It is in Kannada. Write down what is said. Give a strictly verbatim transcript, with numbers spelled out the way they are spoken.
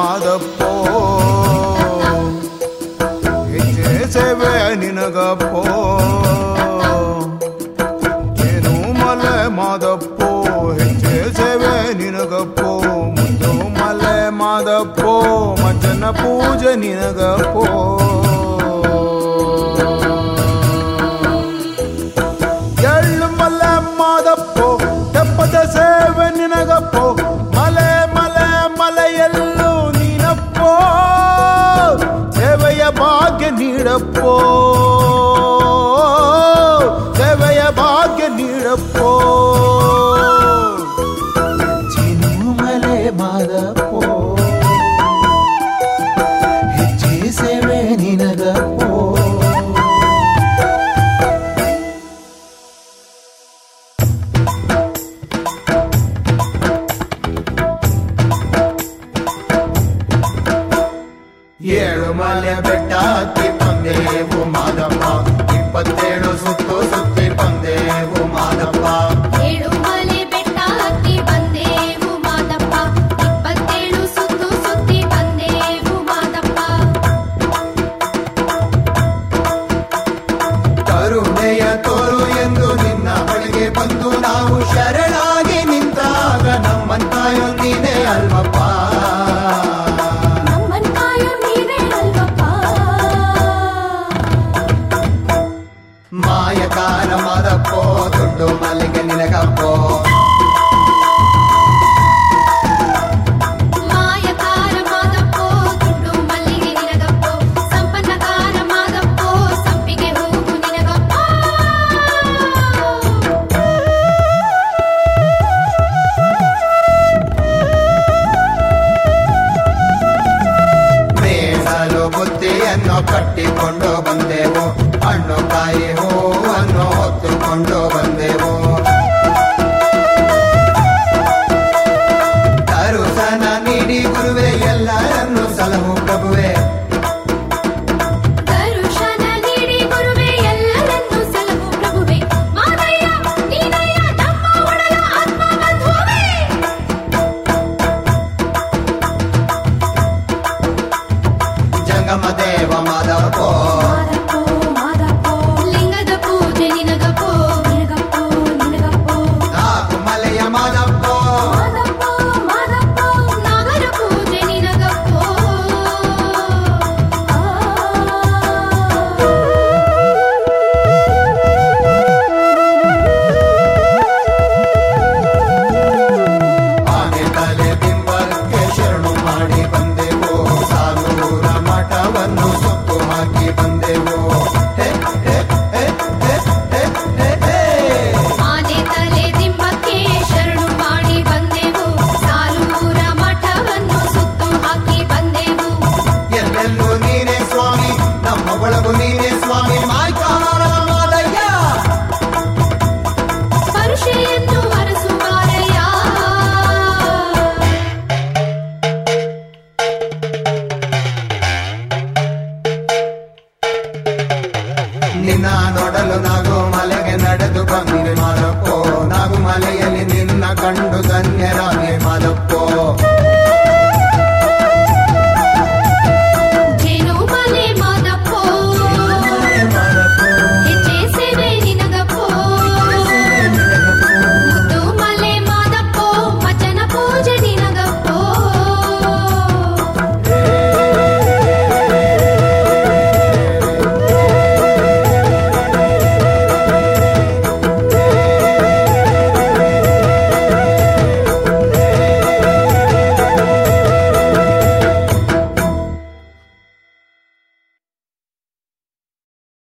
ಮಾದಪ್ಪೋ ಹೆಜ್ಜೆ ಸೇವೆ ನಿನಗಪ್ಪೋ ಏನು ಮಲೆ ಮಾದಪ್ಪೋ ಹೆಜ್ಜೆ ಸೇವೆ ನಿನಗಪ್ಪೋ ಮುದ್ದು ಮಲೆ ಮಾದಪ್ಪೋ ಮಜ್ಜನ ಪೂಜೆ ನಿನಗಪ್ಪೋ ಎಳ್ಳು ಮಲೆ ಮಾದಪ್ಪೋ ತೆಪ್ಪದ ಸೇವೆ ನಿನಗಪ್ಪೋ ಮಲೆ ಮಲೆ ಮಲೆಯಲ್ಲೂ ನೀನಪ್ಪೋ ಸೇವೆಯ ಭಾಗ್ಯ ನೀಡಪ್ಪೋ ಸೇವೆಯ ಭಾಗ್ಯ ನೀಡಪ್ಪೋ ಚಿನ್ನು ಮಲೆ ಮಾದಪ್ಪೋ ಹೆಜ್ಜೆ ಸೇವೆ ನಿನಗಪ್ಪೋ ಏಳು ಮಲೆ ಬೆಟ್ಟ ಹತ್ತಿ ಬಂದೇವು ಮಾದಪ್ಪ ಇಪ್ಪತ್ತೇಳು ಸುತ್ತು ಸುತ್ತಿ ಬಂದೇವು ಮಾದಪ್ಪ ಏಳು ಮಲೆ ಬೆಟ್ಟ ಹತ್ತಿ ಬಂದೇವು ಮಾದಪ್ಪ ಇಪ್ಪತ್ತೇಳು ಸುತ್ತು ಸುತ್ತಿ ಬಂದೇವು ಮಾದಪ್ಪ ಕರುಣೆಯ ತೋರು ಎಂದು ನಿನ್ನ ಬಳಿಗೆ ಬಂದು ನಾವು ಶರಣಾಗಿ ನಿಂತಾಗ ನಮ್ಮಂತಾಯೋ ನೀನೇ ಅಲ್ವಪ್ಪ ಮಾಯಕಾರ ಮಾದಪ್ಪೋ ದುಡ್ಡು ಮಲ್ಲಿಗೆ ನಿನಗಪ್ಪೋ ಮಾಯಕಾರ ಮಾದಪ್ಪೋ ದುಡ್ಡು ಮಲ್ಲಿಗೆ ನಿನಗಪ್ಪೋ ಸಂಪನ್ನಕಾರ ಮಾದಪ್ಪೋ ಸಂಪಿಗೆ ಹೂವು ನಿನಗಪ್ಪೋ ಮೇಸಲು ಬುತ್ತಿಯನ್ನು ಕಟ್ಟಿಕೊಂಡು ಬಂದೆವು ಹಣ್ಣು ಕಾಯಿ ಹೂವನ್ನು ಹೊತ್ತುಕೊಂಡು ಬಂದೆವು ದರುಶನ ನೀಡಿ ಗುರುವೆ ಎಲ್ಲರನ್ನು ಸಲಹು ಪ್ರಭುವೆ ದರುಶನ ನೀಡಿ ಗುರುವೆ ಎಲ್ಲರನ್ನು ಸಲಹು ಪ್ರಭುವೆ ಮಾದಯ್ಯ ನೀನಯ್ಯ ನಮ್ಮ ಒಡಲ ಆತ್ಮ ಬಂಧುವೇ ಜಂಗಮ ದೇವ ಮಾದಪ್ಪೋ ಲಿಂಗದ ಪೂಜೆ ನಿನಗಪ್ಪೋ ನಿನಗಪ್ಪೋ ನಿನಗಪ್ಪೋ ನಾಲ್ಕು ಮಲೆಯ ಮಾದಪ್ಪೋ ಮಾದಪ್ಪೋ ಮಾದಪ್ಪೋ ನಾಗರ ಪೂಜೆ ನಿನಗಪ್ಪೋ ಆನೆ ತಲೆ ಬಿಂಬಕ್ಕೆ ಶರಣು ಮಾಡಿ ಬಂದೆವು ಸಾಲೂರ ಮಠವನ್ನು ಸುತ್ತು ಹಾಕಿ ಬಂದೆವು ಹೇ, ಹೇ, ಹೇ, ಹೇ, ಹೇ, ಹೇ, ಹೇ. ಆನೆ ತಲೆ ದಿಂಬಕ್ಕೆ ಶರಣು ಮಾಡಿ ಬಂದೆವು ಸಾಲೂರ ಮಠವನ್ನು ಸುತ್ತು ಹಾಕಿ ಬಂದೆವು ಎಲ್ಲೆಲ್ಲೂ ನೀನೇ ಸ್ವಾಮಿ ನಮ್ಮ ಒಳಗು ನೀನೇ ಸ್ವಾಮಿ ಮಾಯ್ಕಾರ ಮಾದಯ್ಯ ಪರುಷೆಯನ್ನು ಅರಸುವಾರಯ್ಯ ನಿನ್ನ ನೋಡಲು ನಾಗು ಮಲೆಗೆ ನಡೆದು ಬಂದೆ ಮಾದಪ್ಪೋ ನಾಗು ಮಲೆಯಲ್ಲಿ ನಿನ್ನ ಕಂಡು